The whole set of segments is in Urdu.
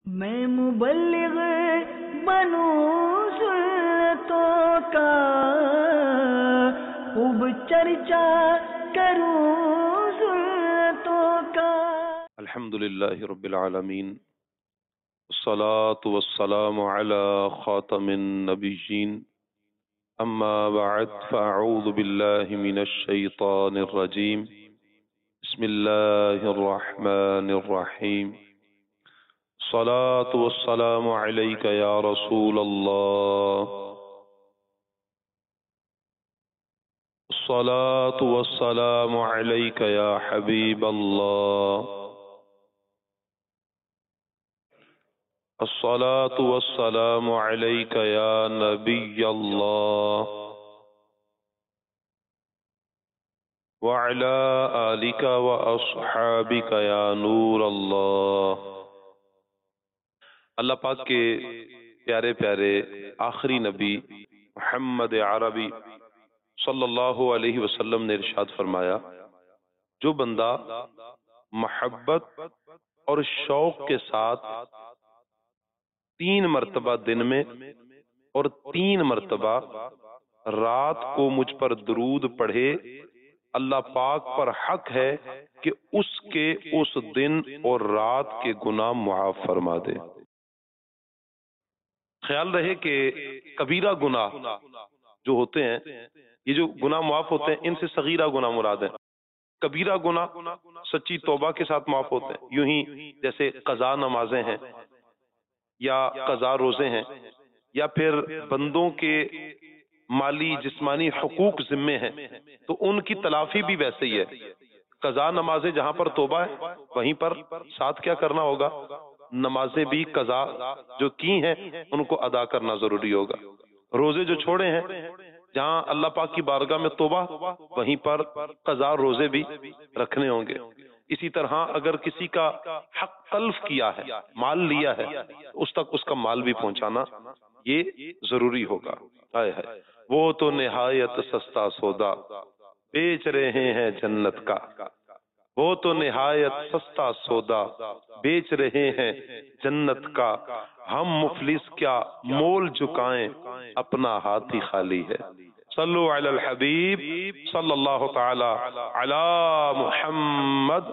میں مبلغ بنوں سنتوں کا، خوب چرچا کروں سنتوں کا۔ الحمدللہ رب العالمین، الصلاة والسلام على خاتم النبیین، اما بعد فاعوذ باللہ من الشیطان الرجیم، بسم اللہ الرحمن الرحیم۔ الصلاة والسلام علیک یا رسول اللہ، الصلاة والسلام علیک یا حبیب اللہ، الصلاة والسلام علیک یا نبی اللہ، وعلی آلک واصحابک یا نور اللہ۔ اللہ پاک کے پیارے پیارے آخری نبی محمد عربی صلی اللہ علیہ وسلم نے ارشاد فرمایا، جو بندہ محبت اور شوق کے ساتھ 3 مرتبہ دن میں اور 3 مرتبہ رات کو مجھ پر درود پڑھے، اللہ پاک پر حق ہے کہ اس کے اس دن اور رات کے گناہ معاف فرما دے۔ خیال رہے کہ کبیرہ گناہ جو ہوتے ہیں، یہ جو گناہ معاف ہوتے ہیں، ان سے صغیرہ گناہ مراد ہے۔ کبیرہ گناہ سچی توبہ کے ساتھ معاف ہوتے ہیں، یوں ہی جیسے قضا نمازیں ہیں یا قضا روزے ہیں، یا پھر بندوں کے مالی جسمانی حقوق ذمے ہیں تو ان کی تلافی بھی ویسے ہی ہے۔ قضا نمازیں جہاں پر توبہ ہے وہیں پر ساتھ کیا کرنا ہوگا؟ نمازیں بھی قضا جو کی ہیں ان کو ادا کرنا ضروری ہوگا۔ روزے جو چھوڑے ہیں، جہاں اللہ پاک کی بارگاہ میں توبہ، وہیں پر قضا روزے بھی رکھنے ہوں گے۔ اسی طرح اگر کسی کا حق تلف کیا ہے، مال لیا ہے، اس تک اس کا مال بھی پہنچانا یہ ضروری ہوگا۔ وہ تو نہایت سستا سودا بیچ رہے ہیں جنت کا، وہ تو نہایت سستا سودا بیچ رہے ہیں جنت کا، ہم مفلس کیا مول جھکائیں اپنا ہاتھ ہی خالی ہے۔ صلو علی الحبیب صلی اللہ تعالی علی محمد۔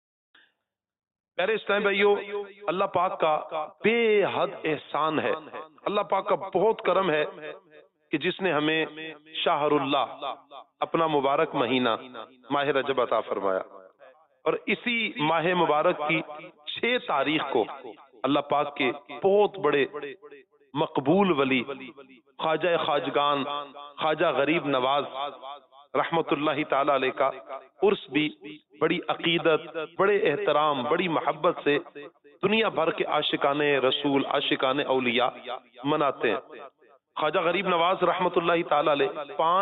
پیارے اسلام بھائیو، اللہ پاک کا بے حد احسان ہے، اللہ پاک کا بہت کرم ہے کہ جس نے ہمیں شہر اللہ، اپنا مبارک مہینہ ماہ رجب عطا فرمایا، اور اسی ماہ مبارک کی 6 تاریخ کو اللہ پاک کے بہت بڑے مقبول ولی خواجہ خواجگان خواجہ غریب نواز رحمت اللہ تعالی علیہ کا عرس بھی بڑی عقیدت، بڑے احترام، بڑی محبت سے دنیا بھر کے عاشقان رسول، عاشقان اولیاء مناتے ہیں۔ خواجہ غریب نواز رحمت اللہ تعالی علیہ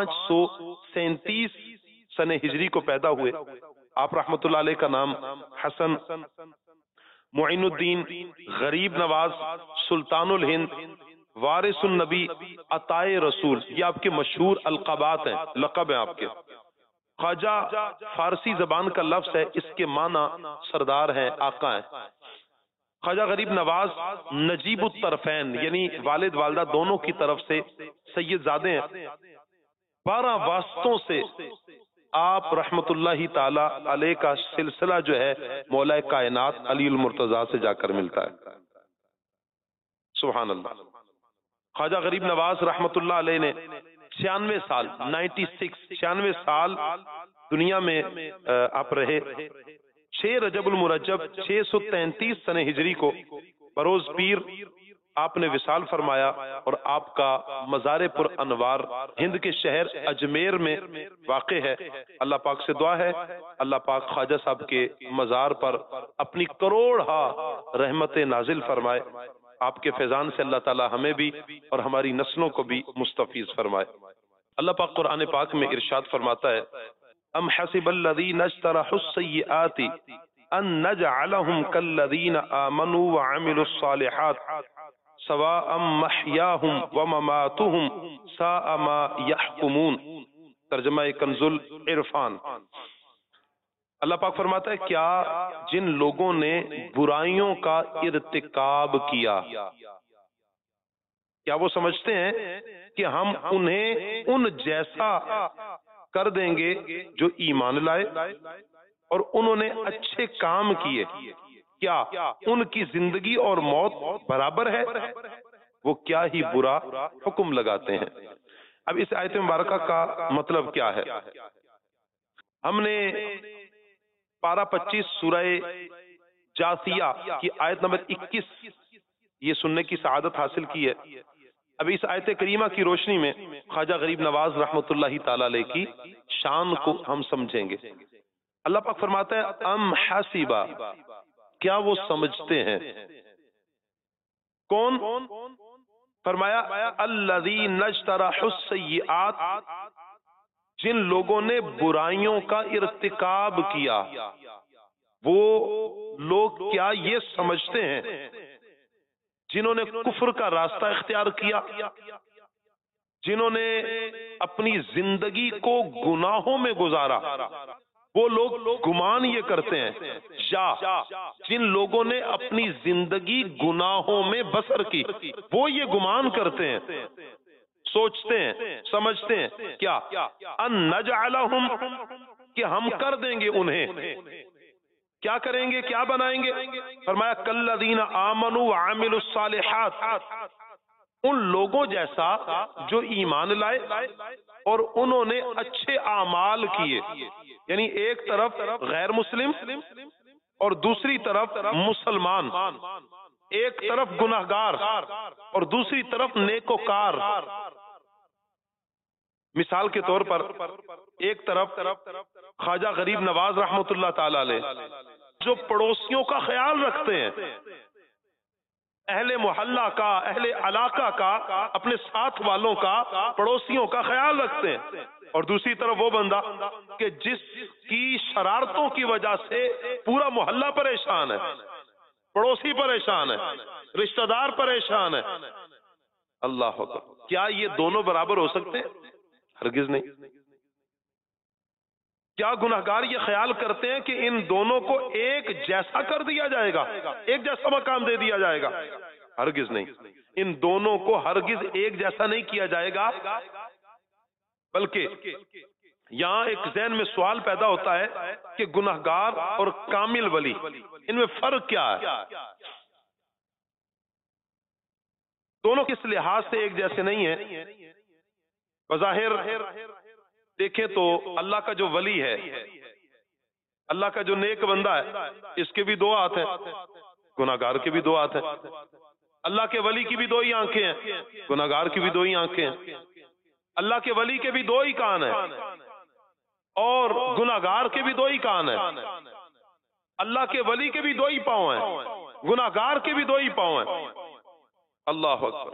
537 سنہ ہجری کو پیدا ہوئے۔ آپ رحمت اللہ علیہ کا نام حسن معین الدین غریب نواز سلطان الہند وارث النبی عطائے رسول، یہ آپ کے مشہور القابات ہیں، لقب ہیں آپ کے۔ خواجہ فارسی زبان کا لفظ ہے، اس کے معنی سردار ہیں، آقا ہیں۔ خواجہ غریب نواز نجیب الطرفین یعنی والد والدہ دونوں کی طرف سے سید زادے ہیں۔ 12 واسطوں سے آپ رحمت اللہ تعالی علیہ کا سلسلہ جو ہے مولا کائنات علی المرتضیٰ سے جا کر ملتا ہے۔ سبحان اللہ۔ خواجہ غریب نواز رحمت اللہ علیہ نے 96 سال دنیا میں آپ رہے۔ 6 رجب المرجب 633 سنہ ہجری کو بروز پیر آپ نے وصال فرمایا، اور آپ کا مزار پر انوار ہند کے شہر اجمیر میں واقع ہے۔ اللہ پاک سے دعا ہے اللہ پاک خواجہ صاحب کے مزار پر اپنی کروڑہا رحمت نازل فرمائے، آپ کے فیضان سے اللہ تعالی ہمیں بھی اور ہماری نسلوں کو بھی مستفیض فرمائے۔ اللہ پاک قرآن پاک میں ارشاد فرماتا ہے، ام حسب الذین اجترحوا السیئات ان نجعلهم كالذین آمنوا وعملوا الصالحات سواء محیاهم ومماتهم ساء ما يحکمون۔ ترجمہ کنز العرفان۔ اللہ پاک فرماتا ہے کیا جن لوگوں نے برائیوں کا ارتکاب کیا، کیا وہ سمجھتے ہیں کہ ہم انہیں ان جیسا کر دیں گے جو ایمان لائے اور انہوں نے اچھے کام کیے، کیا ان کی زندگی اور موت برابر ہے؟ وہ کیا ہی برا حکم لگاتے ہیں۔ اب اس آیت مبارکہ کا مطلب کیا ہے؟ ہم نے پارہ 25 سورہ جاثیہ کی آیت نمبر 21 یہ سننے کی سعادت حاصل کی ہے۔ اب اس آیت کریمہ کی روشنی میں خواجہ غریب نواز رحمۃ اللہ تعالی علیہ کی شان کو ہم سمجھیں گے۔ اللہ پاک فرماتا ہے ام حسبا، کیا وہ سمجھتے ہیں؟ کون؟ فرمایا الذین اجترحوا السیئات، جن لوگوں نے برائیوں کا ارتکاب کیا، وہ لوگ کیا یہ سمجھتے ہیں جنہوں نے کفر کا راستہ اختیار کیا، جنہوں نے اپنی زندگی کو گناہوں میں گزارا، وہ لوگ گمان یہ کرتے ہیں، یا جن لوگوں نے اپنی زندگی گناہوں میں بسر کی وہ یہ گمان کرتے ہیں، سوچتے ہیں، سمجھتے ہیں کیا ان نجعلہم، کہ ہم کر دیں گے انہیں، کیا کریں گے، کیا بنائیں گے؟ فرمایا کالذین آمنوا وعملوا الصالحات، ان لوگوں جیسا جو ایمان لائے اور انہوں نے اچھے اعمال کیے، یعنی ایک طرف غیر مسلم اور دوسری طرف مسلمان، ایک طرف گناہگار اور دوسری طرف نیکوکار۔ مثال کے طور پر ایک طرف خواجہ غریب نواز رحمۃ اللہ تعالی علیہ جو پڑوسیوں کا خیال رکھتے ہیں، اہل محلہ کا، اہل علاقہ کا، اپنے ساتھ والوں کا، پڑوسیوں کا خیال رکھتے ہیں، اور دوسری طرف وہ بندہ کہ جس کی شرارتوں کی وجہ سے پورا محلہ پریشان ہے، پڑوسی پریشان ہے، رشتہ دار پریشان ہے۔ اللہ اکبر، کیا یہ دونوں برابر ہو سکتے ہیں؟ ہرگز نہیں۔ کیا گناہگار یہ خیال کرتے ہیں کہ ان دونوں کو ایک جیسا کر دیا جائے گا، ایک جیسا مقام دے دیا جائے گا؟ ہرگز نہیں، ان دونوں کو ہرگز ایک جیسا نہیں کیا جائے گا، بلکہ یہاں ایک ذہن میں سوال پیدا ہوتا ہے کہ گناہگار اور کامل ولی ان میں فرق کیا ہے؟ دونوں کس لحاظ سے ایک جیسے نہیں ہیں؟ بظاہر دیکھیں تو اللہ کا جو ولی ہے، اللہ کا جو نیک بندہ ہے، اس کے بھی دو ہاتھ ہیں، گناہگار کے بھی دو ہاتھ ہیں۔ اللہ کے ولی کی بھی دو ہی آنکھیں ہیں، گناہگار کی بھی دو ہی آنکھیں ہیں۔ اللہ کے ولی کے بھی دو ہی کان ہیں اور گناہگار کے بھی دو ہی کان ہیں۔ اللہ کے ولی کے بھی دو ہی پاؤں ہیں، گناہگار کے بھی دو ہی پاؤں ہیں۔ اللہ اکبر۔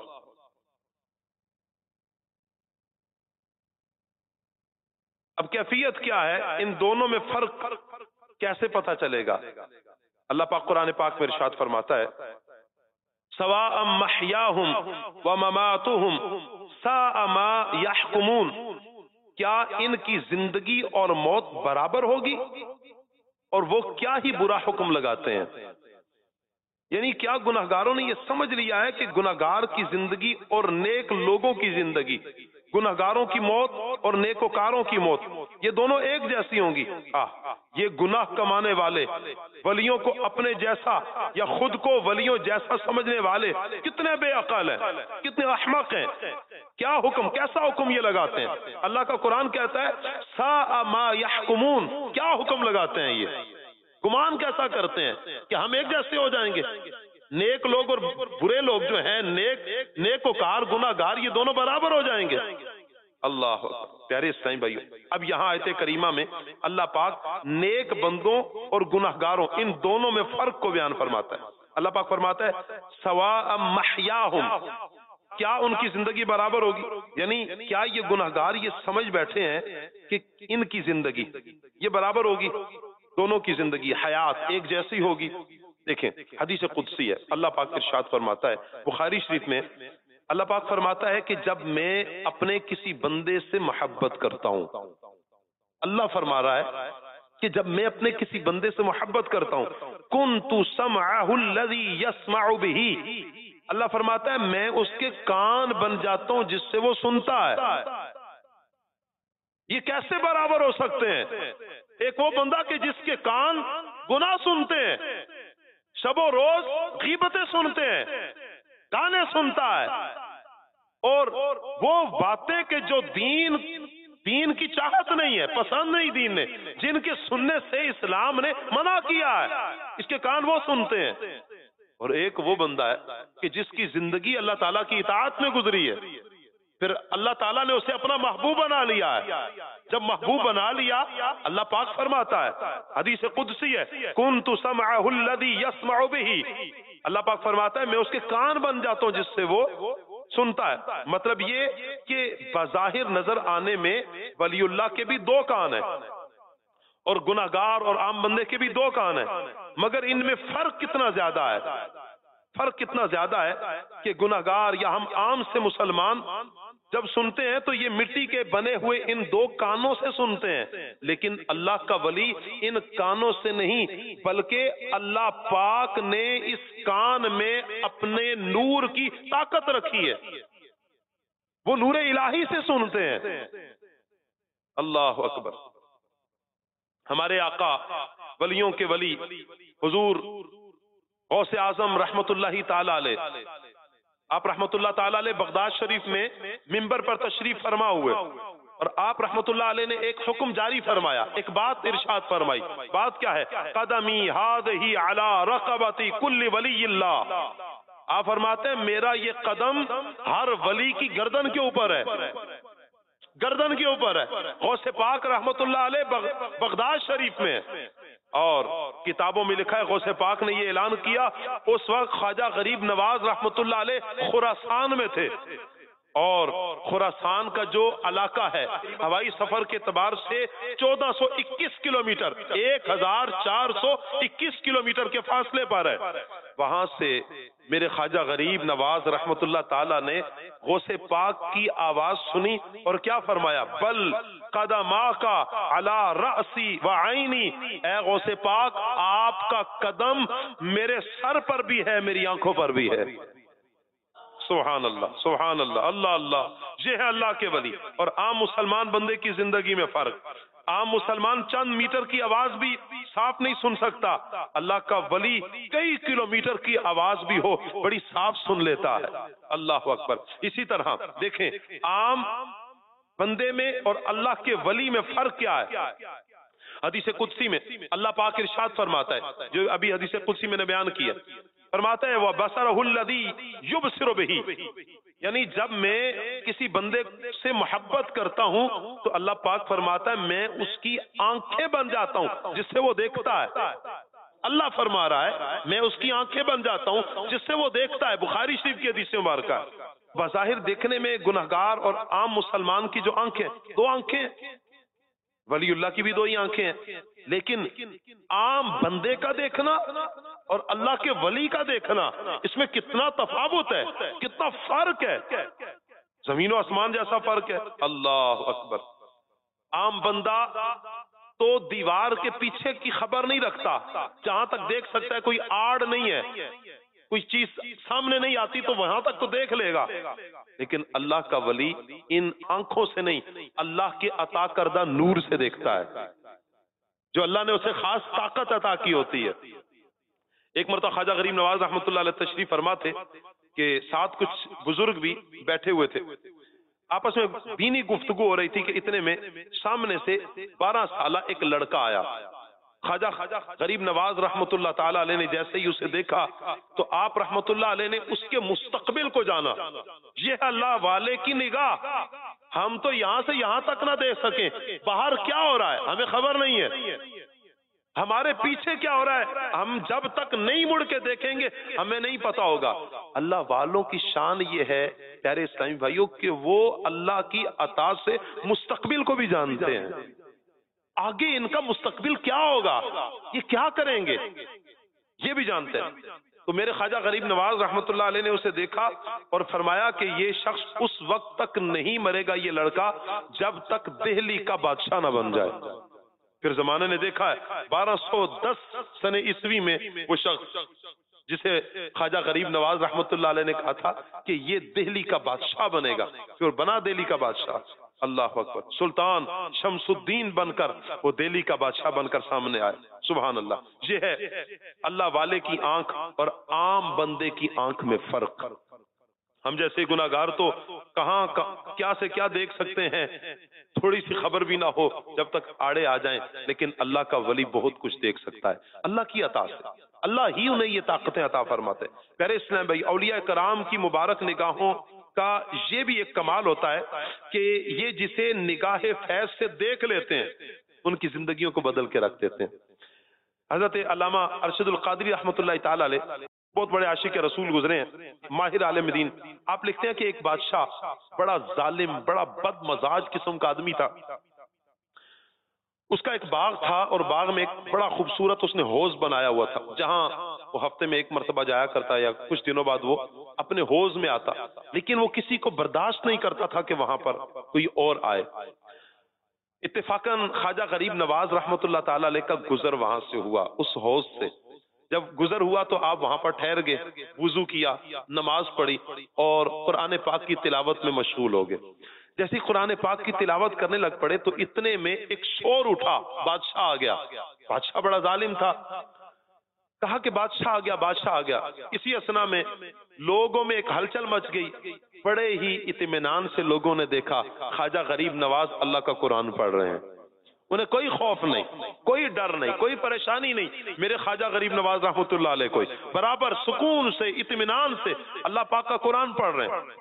اب کیفیت کیا ہے؟ ان دونوں میں فرق کیسے پتہ چلے گا؟ اللہ پاک قرآن پاک میں ارشاد فرماتا ہے سواء محیاہم ومماتہم ساء ما یحکمون، کیا ان کی زندگی اور موت برابر ہوگی اور وہ کیا ہی برا حکم لگاتے ہیں؟ یعنی کیا گناہگاروں نے یہ سمجھ لیا ہے کہ گناہگار کی زندگی اور نیک لوگوں کی زندگی، گناہگاروں کی موت اور نیکوکاروں کی موت، یہ دونوں ایک جیسی ہوں گی؟ یہ گناہ کمانے والے ولیوں کو اپنے جیسا یا خود کو ولیوں جیسا سمجھنے والے کتنے بے عقل ہیں، کتنے احمق ہیں، کیا حکم، کیسا حکم یہ لگاتے ہیں؟ اللہ کا قرآن کہتا ہے ساء ما یحکمون، کیا حکم لگاتے ہیں یہ؟ گمان کیسا کرتے ہیں کہ ہم ایک جیسے ہو جائیں گے؟ نیک لوگ اور برے لوگ جو ہیں، نیکوکار گناہگار، یہ دونوں برابر ہو جائیں گے؟ اللہ پیارے اسلامی بھائیو، اب یہاں آیت کریمہ میں اللہ پاک نیک بندوں اور گناہگاروں ان دونوں میں فرق کو بیان فرماتا ہے۔ اللہ پاک فرماتا ہے سواء محیاہم، کیا ان کی زندگی برابر ہوگی؟ یعنی کیا یہ گناہگار یہ سمجھ بیٹھے ہیں کہ ان کی زندگی یہ برابر ہوگی؟ دونوں کی زندگی، حیات ایک جیسی ہوگی؟ دیکھیں حدیث قدسی ہے، اللہ پاک ارشاد فرماتا ہے بخاری شریف میں، اللہ پاک فرماتا ہے کہ جب میں اپنے کسی بندے سے محبت کرتا ہوں، اللہ فرما رہا ہے کہ جب میں اپنے کسی بندے سے محبت کرتا ہوں، کنت سمعہ الذی یسمع بہ، اللہ فرماتا ہے میں اس کے کان بن جاتا ہوں جس سے وہ سنتا ہے۔ یہ کیسے برابر ہو سکتے ہیں؟ ایک وہ بندہ کہ جس کے کان گناہ سنتے ہیں، شب و روز غیبتیں سنتے ہیں، گانے سنتا ہے، اور وہ باتیں کہ جو دین کی چاہت نہیں ہے، پسند نہیں دین نے، جن کے سننے سے اسلام نے منع کیا ہے، اس کے کان وہ سنتے ہیں۔ اور ایک وہ بندہ ہے کہ جس کی زندگی اللہ تعالیٰ کی اطاعت میں گزری ہے، پھر اللہ تعالیٰ نے اسے اپنا محبوب بنا لیا ہے۔ جب محبوب بنا لیا، اللہ پاک فرماتا ہے، حدیث قدسی ہے، کنت سمعہ الذی یسمع بہ، اللہ پاک فرماتا ہے میں اس کے کان بن جاتا ہوں جس سے وہ سنتا ہے۔ مطلب یہ کہ بظاہر نظر آنے میں ولی اللہ کے بھی دو کان ہیں، اور گناہگار اور عام بندے کے بھی دو کان ہیں، مگر ان میں فرق کتنا زیادہ ہے، فرق کتنا زیادہ ہے کہ گناہگار یا ہم عام سے مسلمان جب سنتے ہیں تو یہ مٹی کے بنے ہوئے ان دو کانوں سے سنتے ہیں، لیکن اللہ کا ولی ان کانوں سے نہیں، بلکہ اللہ پاک نے اس کان میں اپنے نور کی طاقت رکھی ہے، وہ نور الہی سے سنتے ہیں۔ اللہ اکبر۔ ہمارے آقا ولیوں کے ولی حضور غوث اعظم رحمت اللہ تعالی علیہ، آپ رحمت اللہ تعالی علیہ بغداد شریف میں منبر پر تشریف فرما ہوئے، اور آپ رحمت اللہ علیہ نے ایک حکم جاری فرمایا، ایک بات ارشاد فرمائی۔ بات کیا ہے؟ قدمی ہذہ علی رقبۃ کل ولی اللہ، آپ فرماتے ہیں میرا یہ قدم ہر ولی کی گردن کے اوپر ہے، گردن کے اوپر ہے۔ غوث پاک رحمت اللہ علیہ بغداد شریف میں، اور کتابوں میں لکھا ہے غوث پاک نے یہ اعلان کیا، اس وقت خواجہ غریب نواز رحمت اللہ علیہ خراسان میں تھے، اور خراسان کا جو علاقہ ہے ہوائی سفر کے اعتبار سے 1421 کلومیٹر، 1421 کلومیٹر کے فاصلے پر ہے۔ وہاں سے میرے خواجہ غریب نواز رحمت اللہ تعالی نے غوث پاک کی آواز سنی اور کیا فرمایا؟ بل قدماک علی رأسی وعینی، اے غوث پاک آپ کا قدم میرے سر پر بھی ہے، میری آنکھوں پر بھی ہے۔ سبحان اللہ، سبحان اللہ، اللہ اللہ، یہ ہے اللہ کے ولی۔ اور عام مسلمان بندے کی زندگی میں فرق، عام مسلمان چند میٹر کی آواز بھی صاف نہیں سن سکتا، اللہ کا ولی کئی کلومیٹر کی آواز بھی ہو بڑی صاف سن لیتا ہے۔ اللہ اکبر۔ اسی طرح دیکھیں عام بندے میں اور اللہ کے ولی میں فرق کیا ہے۔ حدیث قدسی میں اللہ پاک ارشاد فرماتا ہے، جو ابھی حدیث قدسی میں نے بیان کیا، فرماتا ہے وَبَصَرَهُ الَّذِي يُبْصِرُ بِهِ، یعنی جب میں کسی بندے سے محبت کرتا ہوں تو اللہ پاک فرماتا ہے میں اس کی آنکھیں بن جاتا ہوں جس سے وہ دیکھتا ہے۔ اللہ فرما رہا ہے میں اس کی آنکھیں بن جاتا ہوں جس سے وہ دیکھتا ہے۔ بخاری شریف کی حدیث مبارکہ، بظاہر دیکھنے میں گنہگار اور عام مسلمان کی جو آنکھیں، دو آنکھیں، ولی اللہ کی بھی دو ہی آنکھیں ہیں، لیکن عام بندے کا دیکھنا اور اللہ کے ولی کا دیکھنا، اس میں کتنا تفاوت ہے، کتنا فرق ہے، زمین و آسمان جیسا فرق ہے۔ اللہ اکبر۔ عام بندہ تو دیوار کے پیچھے کی خبر نہیں رکھتا، جہاں تک دیکھ سکتا ہے کوئی آڑ نہیں ہے، کوئی چیز سامنے نہیں آتی تو وہاں تک تو دیکھ لے گا، لیکن اللہ کا ولی ان آنکھوں سے نہیں، اللہ کے عطا کردہ نور سے دیکھتا ہے، جو اللہ نے اسے خاص طاقت عطا کی ہوتی ہے۔ ایک مرتبہ خواجہ غریب نواز رحمۃ اللہ علیہ تشریف فرما تھے کہ ساتھ کچھ بزرگ بھی بیٹھے ہوئے تھے، آپس میں دینی گفتگو ہو رہی تھی کہ اتنے میں سامنے سے 12 سالہ ایک لڑکا آیا۔ خواجہ غریب نواز رحمت اللہ تعالی علیہ نے جیسے ہی اسے دیکھا تو آپ رحمت اللہ علیہ نے اس کے مستقبل کو جانا۔ یہ اللہ والے کی نگاہ، ہم تو یہاں سے یہاں تک نہ دیکھ سکیں، باہر کیا ہو رہا ہے ہمیں خبر نہیں ہے، ہمارے پیچھے کیا ہو رہا ہے ہم جب تک نہیں مڑ کے دیکھیں گے ہمیں نہیں پتا ہوگا۔ اللہ والوں کی شان یہ ہے پیارے اسلامی بھائیوں کہ وہ اللہ کی عطا سے مستقبل کو بھی جانتے ہیں، آگے ان کا مستقبل کیا ہوگا، یہ کیا کریں گے یہ بھی جانتے ہیں۔ تو میرے خواجہ غریب نواز رحمت اللہ علیہ نے اسے دیکھا اور فرمایا کہ یہ شخص اس وقت تک نہیں مرے گا یہ لڑکا جب تک دہلی کا بادشاہ نہ بن جائے۔ پھر زمانے نے دیکھا ہے 1210 سن عیسوی میں وہ شخص جسے خواجہ غریب نواز رحمت اللہ علیہ نے کہا تھا کہ یہ دہلی کا بادشاہ بنے گا، پھر بنا دہلی کا بادشاہ، اللہ اکبر، سلطان شمس الدین بن کر وہ دہلی کا بادشاہ بن کر سامنے آئے، سبحان اللہ۔ یہ ہے اللہ والے کی آنکھ اور عام بندے کی آنکھ میں فرق۔ ہم جیسے گناہگار تو کہاں کیا سے کیا دیکھ سکتے ہیں، تھوڑی سی خبر بھی نہ ہو جب تک آڑے آ جائیں، لیکن اللہ کا ولی بہت کچھ دیکھ سکتا ہے اللہ کی عطا سے، اللہ ہی انہیں یہ طاقتیں عطا فرماتے ہیں۔ پیارے اسلام بھائی، اولیاء کرام کی مبارک نگاہوں کا یہ بھی ایک کمال ہوتا ہے کہ یہ جسے نگاہ فیض سے دیکھ لیتے ہیں ان کی زندگیوں کو بدل کے رکھ دیتے ہیں۔ حضرت علامہ ارشد القادری رحمۃ اللہ تعالی علیہ بہت بڑے عاشق رسول گزرے ہیں، ماہر عالم دین۔ آپ لکھتے ہیں کہ ایک بادشاہ بڑا ظالم، بڑا بد مزاج قسم کا آدمی تھا، اس کا ایک باغ تھا اور باغ میں ایک بڑا خوبصورت اس نے حوض بنایا ہوا تھا، جہاں وہ ہفتے میں ایک مرتبہ جایا کرتا یا کچھ دنوں بعد وہ اپنے حوض میں آتا، لیکن وہ کسی کو برداشت نہیں کرتا تھا کہ وہاں پر کوئی اور آئے۔ اتفاقاً خواجہ غریب نواز رحمت اللہ تعالی علیہ کا گزر وہاں سے ہوا، اس حوض سے جب گزر ہوا تو آپ وہاں پر ٹھہر گئے، وضو کیا، نماز پڑھی اور قرآن پاک کی تلاوت میں مشغول ہو گئے۔ جیسے قرآن پاک کی تلاوت کرنے لگ پڑے تو اتنے میں ایک شور اٹھا، بادشاہ آ گیا۔ بادشاہ بڑا ظالم تھا، کہا کہ بادشاہ آ گیا، بادشاہ آ گیا۔ اسی اثنا میں لوگوں میں ایک ہلچل مچ گئی، بڑے ہی اطمینان سے لوگوں نے دیکھا خواجہ غریب نواز اللہ کا قرآن پڑھ رہے ہیں، انہیں کوئی خوف نہیں، کوئی ڈر نہیں، کوئی پریشانی نہیں، میرے خواجہ غریب نواز رحمت اللہ علیہ کوئی برابر سکون سے اطمینان سے اللہ پاک کا قرآن پڑھ رہے ہیں۔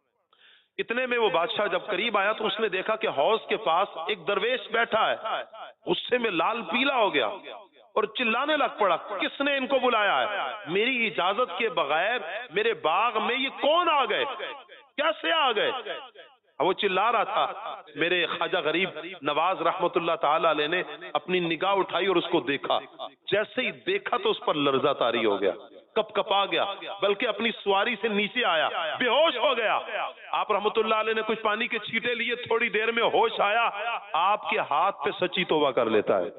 اتنے میں وہ بادشاہ جب قریب آیا تو اس نے دیکھا کہ حوض کے پاس ایک درویش بیٹھا ہے، غصے میں لال پیلا ہو گیا اور چلانے لگ پڑا، کس نے ان کو بلایا ہے؟ میری اجازت کے بغیر میرے باغ میں یہ کون آ گئے؟ کیسے آ گئے؟ وہ چلا رہا تھا۔ میرے خواجہ غریب نواز رحمت اللہ تعالی علیہ نے اپنی نگاہ اٹھائی اور اس کو دیکھا، جیسے ہی دیکھا تو اس پر لرزہ طاری ہو گیا، کپ کپا گیا، بلکہ اپنی سواری سے نیچے آیا، بے ہوش ہو گیا۔ آپ رحمت اللہ علیہ نے کچھ پانی کے چھینٹے لیے، تھوڑی دیر میں ہوش آیا، آپ کے ہاتھ پہ سچی توبہ کر لیتا ہے،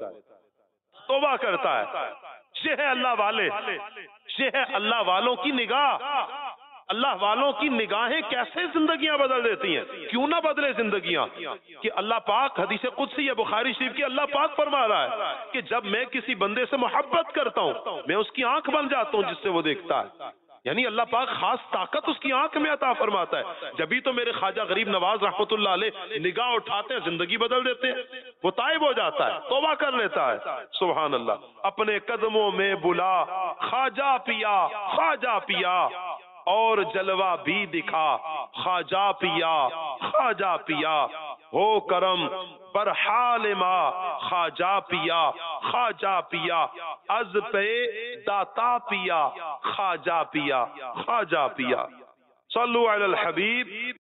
توبہ کرتا ہے۔ یہ ہے اللہ والے، یہ ہے اللہ والوں کی نگاہ۔ اللہ والوں کی نگاہیں کیسے زندگیاں بدل دیتی ہیں، کیوں نہ بدلے زندگیاں؟ کہ اللہ پاک، حدیث قدسی ہے بخاری شریف کی، اللہ پاک فرما رہا ہے کہ جب میں کسی بندے سے محبت کرتا ہوں میں اس کی آنکھ بن جاتا ہوں جس سے وہ دیکھتا ہے، یعنی اللہ پاک خاص طاقت اس کی آنکھ میں عطا فرماتا ہے۔ جبھی تو میرے خواجہ غریب نواز رحمت اللہ علیہ نگاہ اٹھاتے ہیں، زندگی بدل دیتے ہیں، وہ تائب ہو جاتا ہے، توبہ کر لیتا ہے، سبحان اللہ۔ اپنے قدموں میں بلا خواجہ پیا، خواجہ پیا، اور جلوہ بھی دکھا خواجہ پیا، خواجہ پیا، ہو کرم برحال ما خواجہ پیا، خواجہ پیا، از پہ داتا پیا، خواجہ پیا، خواجہ پیا۔ صلو علی الحبیب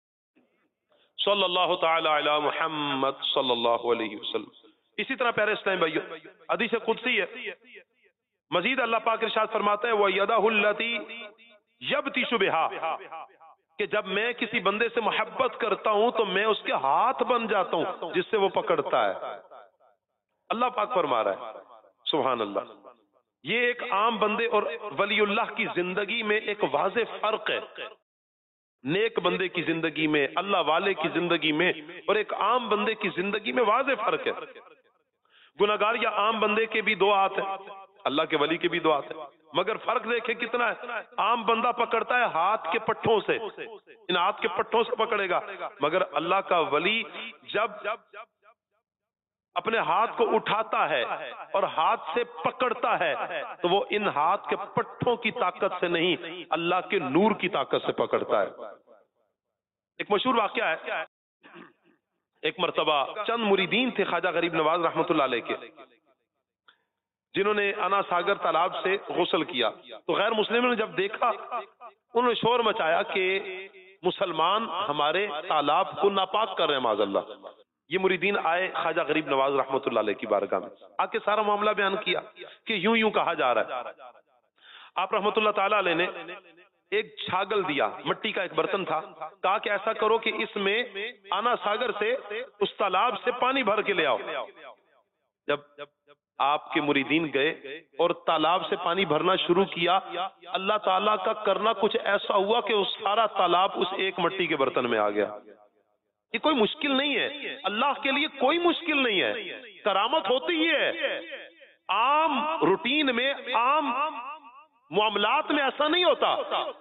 صلی اللہ تعالی علی محمد صلی اللہ علیہ وسلم۔ اسی طرح پیارے اسلام بھائیو، حدیث قدسی ہے، مزید اللہ پاک ارشاد فرماتا ہے وَيَدَهُ الَّتِي یبطش بہا، کہ جب میں کسی بندے سے محبت کرتا ہوں تو میں اس کے ہاتھ بن جاتا ہوں جس سے وہ پکڑتا ہے۔ اللہ پاک فرما رہا ہے، سبحان اللہ۔ یہ ایک عام بندے اور ولی اللہ کی زندگی میں ایک واضح فرق ہے، نیک بندے کی زندگی میں، اللہ والے کی زندگی میں اور ایک عام بندے کی زندگی میں واضح فرق ہے۔ گناہگار یا عام بندے کے بھی دو ہاتھ ہیں، اللہ کے ولی کے بھی دو ہاتھ ہیں، مگر فرق دیکھیں کتنا ہے۔ عام بندہ پکڑتا ہے ہاتھ کے پٹھوں سے، ان ہاتھ کے پٹھوں سے پکڑے گا، مگر اللہ کا ولی جب اپنے ہاتھ کو اٹھاتا ہے اور ہاتھ سے پکڑتا ہے تو وہ ان ہاتھ کے پٹھوں کی طاقت سے نہیں، اللہ کے نور کی طاقت سے پکڑتا ہے۔ ایک مشہور واقعہ ہے، ایک مرتبہ چند مریدین تھے خواجہ غریب نواز رحمت اللہ علیہ کے، جنہوں نے انا ساگر تالاب سے غسل کیا تو غیر مسلموں نے جب دیکھا انہوں نے شور مچایا کہ مسلمان ہمارے تالاب کو ناپاک کر رہے ہیں معاذ اللہ۔ یہ مریدین آئے خواجہ غریب نواز رحمت اللہ علیہ کی بارگاہ میں، آ کے سارا معاملہ بیان کیا کہ یوں یوں کہا جا رہا ہے۔ آپ رحمت اللہ تعالی علیہ نے ایک چھاگل دیا، مٹی کا ایک برتن تھا، کہا کہ ایسا کرو کہ اس میں آنا ساگر سے اس تالاب سے پانی بھر کے لے آؤ۔ جب آپ کے مریدین گئے اور تالاب سے پانی بھرنا شروع کیا، اللہ تعالیٰ کا کرنا کچھ ایسا ہوا کہ وہ سارا تالاب اس ایک مٹی کے برتن میں آ گیا۔ یہ کوئی مشکل نہیں ہے، اللہ کے لیے کوئی مشکل نہیں ہے، کرامت ہوتی ہی ہے۔ عام روٹین میں، عام معاملات میں ایسا نہیں ہوتا۔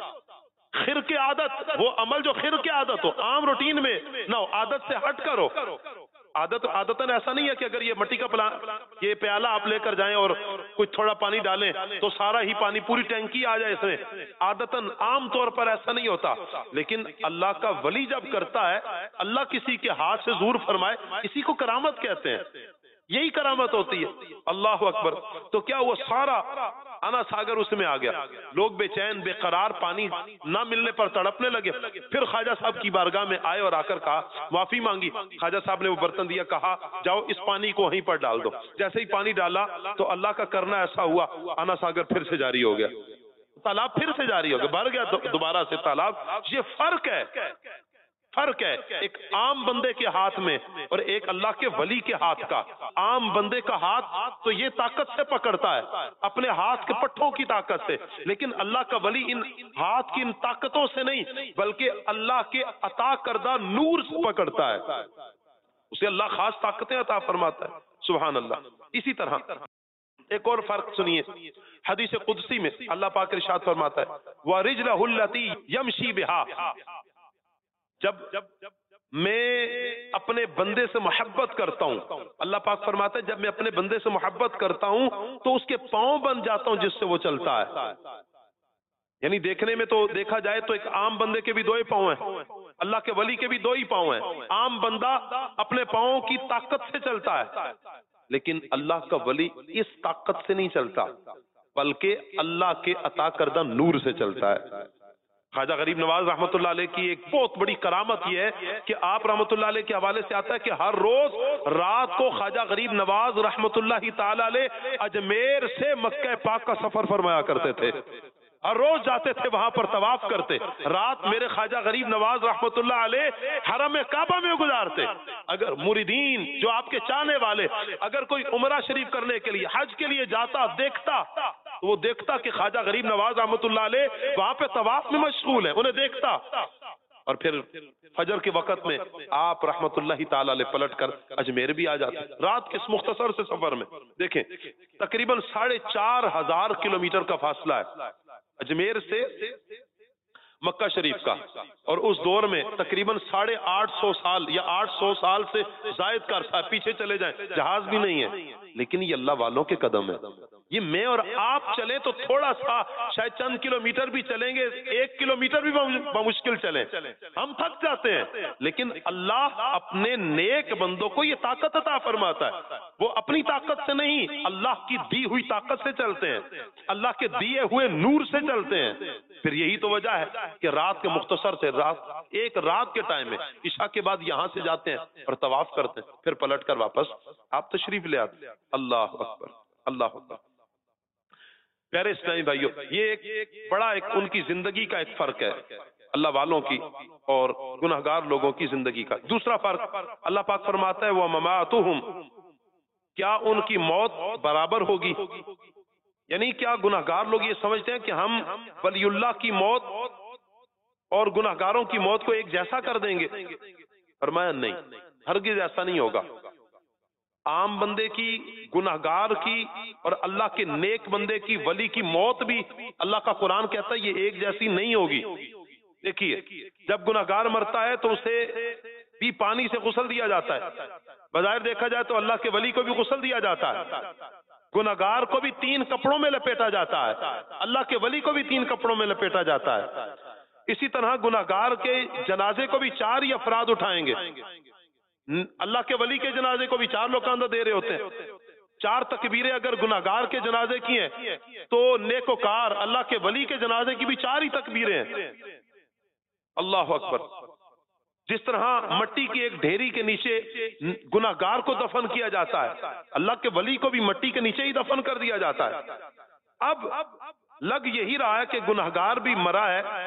خر کے عادت، وہ عمل جو خر کے عادت ہو، عام روٹین میں نہ ہو، عادت سے ہٹ کرو۔ عادتاً ایسا نہیں ہے کہ اگر یہ مٹی کا یہ پیالہ آپ لے کر جائیں اور کچھ تھوڑا پانی ڈالیں تو سارا ہی پانی، پوری ٹینکی آ جائے اس میں۔ عادتاً عام طور پر ایسا نہیں ہوتا، لیکن اللہ کا ولی جب کرتا ہے، اللہ کسی کے ہاتھ سے ظہور فرمائے، اسی کو کرامت کہتے ہیں، یہی کرامت ہوتی ہے۔ اللہ اکبر۔ تو کیا وہ سارا انا ساگر اس میں آ گیا، لوگ بے چین بے قرار پانی نہ ملنے پر تڑپنے لگے۔ پھر خواجہ صاحب کی بارگاہ میں آئے اور آ کر کہا، معافی مانگی۔ خواجہ صاحب نے وہ برتن دیا، کہا جاؤ اس پانی کو وہیں پر ڈال دو۔ جیسے ہی پانی ڈالا تو اللہ کا کرنا ایسا ہوا، انا ساگر پھر سے جاری ہو گیا، تالاب پھر سے جاری ہو گیا، بھر گیا دوبارہ سے تالاب۔ یہ فرق ہے، فرق ہے ایک عام بندے کے ہاتھ میں اور ایک اللہ کے ولی کے ہاتھ کا۔ عام بندے کا ہاتھ تو یہ طاقت سے پکڑتا ہے، اپنے ہاتھ کے پٹھوں کی طاقت سے، لیکن اللہ کا ولی ان ہاتھ کی ان طاقتوں سے نہیں بلکہ اللہ کے عطا کردہ نور سے پکڑتا ہے، اسے اللہ خاص طاقتیں عطا فرماتا ہے۔ سبحان اللہ۔ اسی طرح ایک اور فرق سنیے، حدیث قدسی میں اللہ پاک ارشاد فرماتا ہے، وَرِجْلَهُ الَّتِي يَمْشِي بِهَا، جب میں اپنے بندے سے محبت کرتا ہوں، اللہ پاک فرماتا ہے جب میں اپنے بندے سے محبت کرتا ہوں تو اس کے پاؤں بن جاتا ہوں جس سے وہ چلتا ہے۔ یعنی دیکھنے میں تو دیکھا جائے تو ایک عام بندے کے بھی دو ہی پاؤں ہیں، اللہ کے ولی کے بھی دو ہی پاؤں ہیں۔ عام بندہ اپنے پاؤں کی طاقت سے چلتا ہے، لیکن اللہ کا ولی اس طاقت سے نہیں چلتا بلکہ اللہ کے عطا کردہ نور سے چلتا ہے۔ خواجہ غریب نواز رحمۃ اللہ علیہ کی ایک بہت بڑی کرامت یہ ہے کہ آپ رحمۃ اللہ علیہ کے حوالے سے آتا ہے کہ ہر روز رات کو خواجہ غریب نواز رحمۃ اللہ تعالی علیہ اجمیر سے مکہ پاک کا سفر فرمایا کرتے تھے، ہر روز جاتے تھے وہاں پر طواف کرتے۔ رات میرے خواجہ غریب نواز رحمۃ اللہ علیہ حرم کعبہ میں گزارتے۔ اگر مریدین جو آپ کے چاہنے والے اگر کوئی عمرہ شریف کرنے کے لیے، حج کے لیے جاتا، دیکھتا تو وہ دیکھتا کہ خواجہ غریب نواز رحمۃ اللہ علیہ وہاں پہ طواف میں مشغول ہے، انہیں دیکھتا۔ اور پھر فجر کے وقت میں آپ رحمۃ اللہ تعالی علیہ پلٹ کر اجمیر بھی آ جاتے رات کے اس مختصر سے سفر میں۔ دیکھیں تقریباً 4,500 کلومیٹر کا فاصلہ ہے اجمیر سے مکہ شریف کا، اور اس دور میں تقریباً 850 سال یا 800 سال سے زائد کا عرصہ پیچھے چلے جائیں، جہاز بھی نہیں ہے، لیکن یہ اللہ والوں کے قدم ہے۔ یہ میں اور آپ چلیں تو تھوڑا سا شاید چند کلومیٹر بھی چلیں گے، 1 کلومیٹر بھی بمشکل چلیں، ہم تھک جاتے ہیں، لیکن اللہ اپنے نیک بندوں کو یہ طاقت عطا فرماتا ہے۔ وہ اپنی طاقت سے نہیں، اللہ کی دی ہوئی طاقت سے چلتے ہیں، اللہ کے دیے ہوئے نور سے چلتے ہیں۔ پھر یہی تو وجہ ہے کہ رات کے مختصر سے ایک رات کے ٹائم میں عشاء کے بعد یہاں سے جاتے ہیں اور طواف کرتے ہیں، پھر پلٹ کر واپس آپ تشریف لے آتے ہیں۔ اللہ اکبر، اللہ اکبر۔ پیارے اسلامی بھائیوں، یہ ایک بڑا ان کی زندگی کا ایک فرق ہے، اللہ والوں کی اور گناہگار لوگوں کی زندگی کا۔ دوسرا فرق اللہ پاک فرماتا ہے وَمَمَاتُهُمْ، کیا ان کی موت برابر ہوگی؟ یعنی کیا گناہگار لوگ یہ سمجھتے ہیں کہ ہم ولی اللہ کی موت اور گناہگاروں کی موت کو ایک جیسا کر دیں گے؟ فرمایا نہیں، ہرگز ایسا نہیں ہوگا۔ عام بندے کی، گناہگار کی اور اللہ کے نیک بندے کی، ولی کی موت بھی اللہ کا قرآن کہتا ہے یہ ایک جیسی نہیں ہوگی۔ دیکھیے جب گناہگار مرتا ہے تو اسے بھی پانی سے غسل دیا جاتا ہے، بظاہر دیکھا جائے تو اللہ کے ولی کو بھی غسل دیا جاتا ہے، گناہگار کو بھی 3 کپڑوں میں لپیٹا جاتا ہے، اللہ کے ولی کو بھی 3 کپڑوں میں لپیٹا جاتا ہے۔ اسی طرح گناہگار کے جنازے کو بھی 4 ہی افراد اٹھائیں گے، اللہ کے ولی کے جنازے کو بھی 4 لوگ کاندھا دے رہے ہوتے ہیں۔ 4 تکبیریں اگر گناہگار کے جنازے کی ہیں تو نیکوکار اللہ کے ولی کے جنازے کی بھی 4 ہی تکبیریں ہیں۔ اللہ اکبر۔ جس طرح مٹی کی ایک ڈھیری کے نیچے گناہگار کو دفن کیا جاتا ہے، اللہ کے ولی کو بھی مٹی کے نیچے ہی دفن کر دیا جاتا ہے۔ اب لگ یہی رہا ہے کہ گناہگار بھی مرا ہے،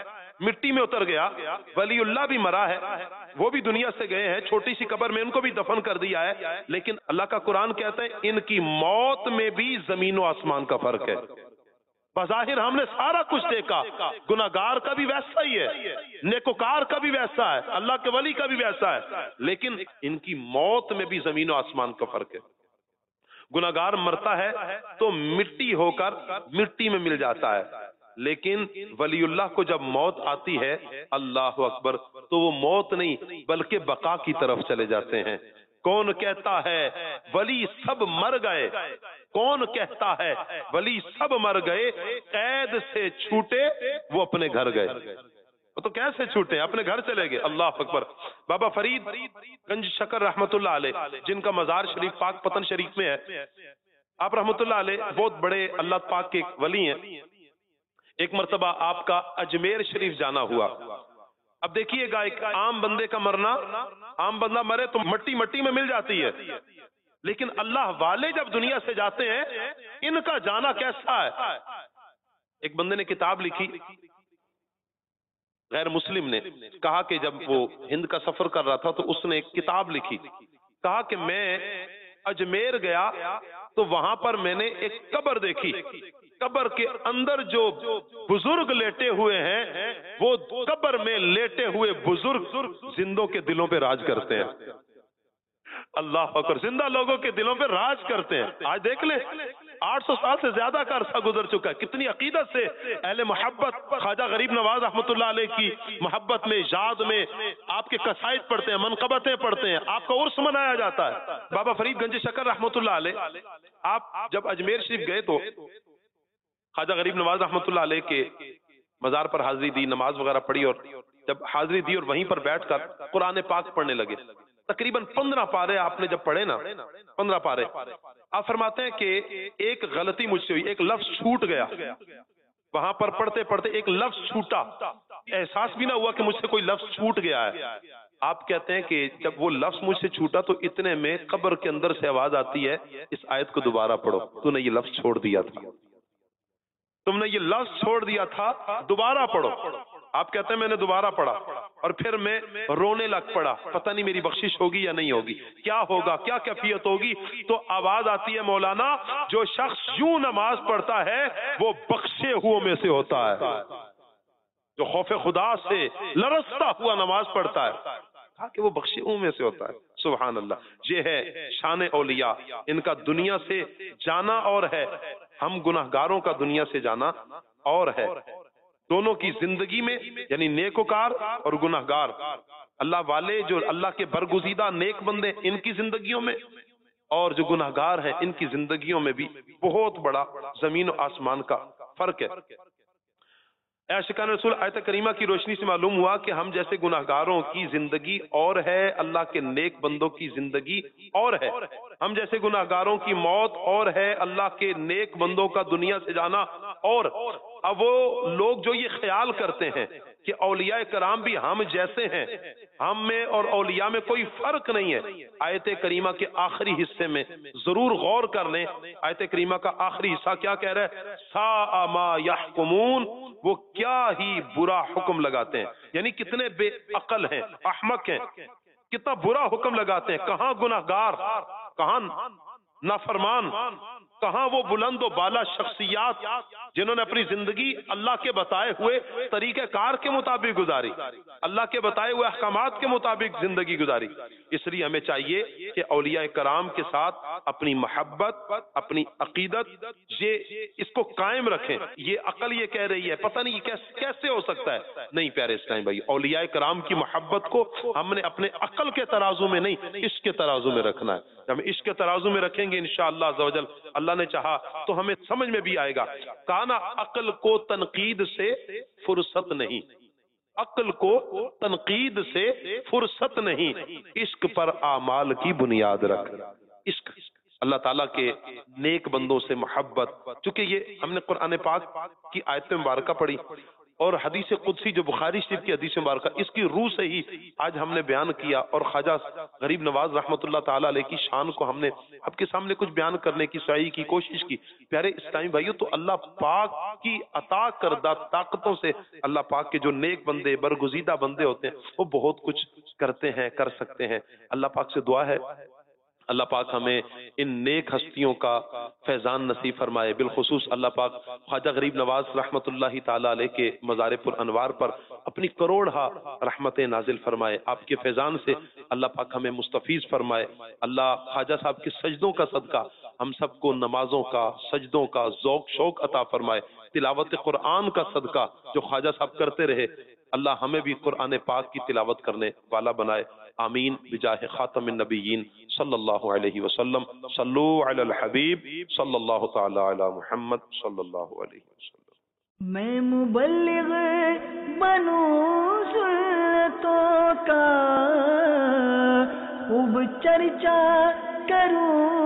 مٹی میں اتر گیا. ولی اللہ بھی مرا ہے, وہ بھی دنیا سے گئے ہیں, چھوٹی سی قبر میں ان کو بھی دفن کر دیا ہے, لیکن اللہ کا قرآن کہتا ہے ان کی موت میں بھی زمین و آسمان کا فرق ہے. بظاہر ہم نے سارا کچھ دیکھا, گناہگار کا بھی ویسا ہی ہے, نیکوکار کا بھی ویسا ہے, اللہ کے ولی کا بھی ویسا ہے, لیکن ان کی موت میں بھی زمین و آسمان کا فرق ہے. گناہگار مرتا ہے تو مٹی ہو کر مٹی میں مل جاتا ہے, لیکن ولی اللہ کو جب موت آتی ہے, اللہ اکبر, تو وہ موت نہیں بلکہ بقا کی طرف چلے جاتے ہیں. کون کہتا ہے ولی سب مر گئے, کون کہتا ہے ولی سب مر گئے, قید سے چھوٹے وہ اپنے گھر گئے. وہ تو کیسے چھوٹے, اپنے گھر چلے گئے. اللہ اکبر. بابا فرید گنج شکر رحمت اللہ علیہ, جن کا مزار شریف پاک پتن شریف میں ہے, آپ رحمت اللہ علیہ بہت بڑے اللہ پاک کے ایک ولی ہیں. ایک مرتبہ آپ کا اجمیر شریف جانا ہوا. اب دیکھیے گا, ایک عام بندے کا مرنا, عام بندہ مرے تو مٹی مٹی میں مل جاتی ہے, لیکن اللہ والے جب دنیا سے جاتے ہیں ان کا جانا کیسا ہے. ایک بندے نے کتاب لکھی, غیر مسلم نے, کہا کہ جب وہ ہند کا سفر کر رہا تھا تو اس نے ایک کتاب لکھی, کہا کہ میں اجمیر گیا تو وہاں پر میں نے ایک قبر دیکھی, قبر کے اندر جو بزرگ لیٹے ہوئے ہیں وہ قبر میں لیٹے ہوئے بزرگ زندوں کے دلوں پہ راج کرتے ہیں. اللہ اکبر, زندہ لوگوں کے دلوں پہ راج کرتے ہیں. آج دیکھ لیں 800 سال سے زیادہ کا عرصہ گزر چکا ہے, کتنی عقیدت سے اہل محبت خواجہ غریب نواز رحمت اللہ علیہ کی محبت میں, یاد میں آپ کے قصائد پڑھتے ہیں, منقبتیں پڑھتے ہیں, آپ کا عرس منایا جاتا ہے. بابا فرید گنج شکر رحمت اللہ علیہ, آپ جب اجمیر شریف گئے تو خواجہ غریب نواز رحمت اللہ علیہ کے مزار پر حاضری دی, نماز وغیرہ پڑھی, اور جب حاضری دی اور وہیں پر بیٹھ کر قرآن پاک پڑھنے لگے. تقریباً 15 پارے آپ نے جب پڑھے نا, 15 پارے, آپ فرماتے ہیں کہ ایک غلطی مجھ سے ہوئی, ایک لفظ چھوٹ گیا. وہاں پر پڑھتے پڑھتے ایک لفظ چھوٹا, احساس بھی نہ ہوا کہ مجھ سے کوئی لفظ چھوٹ گیا ہے. آپ کہتے ہیں کہ جب وہ لفظ مجھ سے چھوٹا تو اتنے میں قبر کے اندر سے آواز آتی ہے, اس آیت کو دوبارہ پڑھو, تو نے یہ لفظ چھوڑ دیا تھا, تم نے یہ لفظ چھوڑ دیا تھا, دوبارہ پڑھو. آپ کہتے ہیں میں نے دوبارہ پڑھا اور پھر میں رونے لگ پڑا, پتہ نہیں میری بخشش ہوگی یا نہیں ہوگی, کیا ہوگا, کیا کیفیت ہوگی. تو آواز آتی ہے مولانا, جو شخص یوں نماز پڑھتا ہے وہ بخشے ہوئے میں سے ہوتا ہے, جو خوف خدا سے لرزتا ہوا نماز پڑھتا ہے, کہا کہ وہ بخشے ہوئے میں سے ہوتا ہے. سبحان اللہ. یہ ہے شان اولیاء, ان کا دنیا سے جانا اور ہے, ہم گناہگاروں کا دنیا سے جانا اور ہے. دونوں کی زندگی میں یعنی نیکوکار اور گناہگار, اللہ والے جو اللہ کے برگزیدہ نیک بندے ان کی زندگیوں میں, اور جو گناہگار ہیں ان کی زندگیوں میں بھی بہت بڑا زمین و آسمان کا فرق ہے. عاشقان رسول آیت کریمہ کی روشنی سے معلوم ہوا کہ ہم جیسے گناہگاروں کی زندگی اور ہے, اللہ کے نیک بندوں کی زندگی اور ہے. ہم جیسے گناہگاروں کی موت اور ہے, اللہ کے نیک بندوں کا دنیا سے جانا اور. اب وہ لوگ جو یہ خیال کرتے ہیں کہ اولیاء کرام بھی ہم جیسے ہیں, ہم میں اور اولیاء میں کوئی فرق نہیں ہے, آیت کریمہ کے آخری حصے میں ضرور غور کر لیں. آیت کریمہ کا آخری حصہ کیا کہہ رہا ہے, ساء ما یحکمون, وہ کیا ہی برا حکم لگاتے ہیں, یعنی کتنے بے عقل ہیں, احمق ہیں, کتنا برا حکم لگاتے ہیں. کہاں گناہگار, کہاں نافرمان, کہاں وہ بلند و بالا شخصیات جنہوں نے اپنی زندگی اللہ کے بتائے ہوئے طریقہ کار کے مطابق گزاری, اللہ کے بتائے ہوئے احکامات کے مطابق زندگی گزاری. اس لیے ہمیں چاہیے کہ اولیاء کرام کے ساتھ اپنی محبت, اپنی عقیدت, یہ اس کو قائم رکھیں. یہ عقل یہ کہہ رہی ہے, پتہ نہیں کیسے ہو سکتا ہے, نہیں پیارے اسلام بھائی, اولیاء کرام کی محبت کو ہم نے اپنے عقل کے ترازو میں نہیں, عشق کے ترازو میں رکھنا ہے. ہم عشق کے ترازو میں رکھیں گے انشاءاللہ عز و جل, اللہ نے چاہا تو ہمیں سمجھ میں بھی آئے گا. کانا عقل کو تنقید سے فرصت نہیں, عقل کو تنقید سے فرصت نہیں, عشق پر اعمال کی بنیاد رکھ. عشق, اللہ تعالیٰ کے نیک بندوں سے محبت, چونکہ یہ ہم نے قرآن پاک کی آیت مبارکہ پڑھی اور حدیث قدسی جو بخاری شریف کی حدیث مبارکہ، اس کی روح سے ہی آج ہم نے بیان کیا، اور خواجہ غریب نواز رحمۃ اللہ تعالی علیہ کی شان کو ہم نے آپ کے سامنے کچھ بیان کرنے کی صحیح کی کوشش کی۔ پیارے اسلامی بھائیوں، تو اللہ پاک کی عطا کردہ طاقتوں سے اللہ پاک کے جو نیک بندے، برگزیدہ بندے ہوتے ہیں، وہ بہت کچھ کرتے ہیں، کر سکتے ہیں۔ اللہ پاک سے دعا ہے اللہ پاک ہمیں ان نیک ہستیوں کا فیضان نصیب فرمائے۔ بالخصوص اللہ پاک خواجہ غریب نواز رحمت اللہ تعالی علیہ کے مزار پر انوار پر اپنی کروڑہا رحمتیں نازل فرمائے۔ آپ کے فیضان سے اللہ پاک ہمیں مستفیض فرمائے۔ اللہ خواجہ صاحب کے سجدوں کا صدقہ ہم سب کو نمازوں کا، سجدوں کا ذوق شوق عطا فرمائے۔ تلاوت قرآن کا صدقہ جو خواجہ صاحب کرتے رہے، اللہ ہمیں بھی قرآن پاک کی تلاوت کرنے والا بنائے۔ آمین بجاہ خاتم النبیین صلی اللہ علیہ وسلم۔ صلو علی الحبیب صلی اللہ تعالی علی محمد صلی اللہ علیہ وسلم۔ میں مبلغ بنوں سنتوں کا، خوب چرچا کروں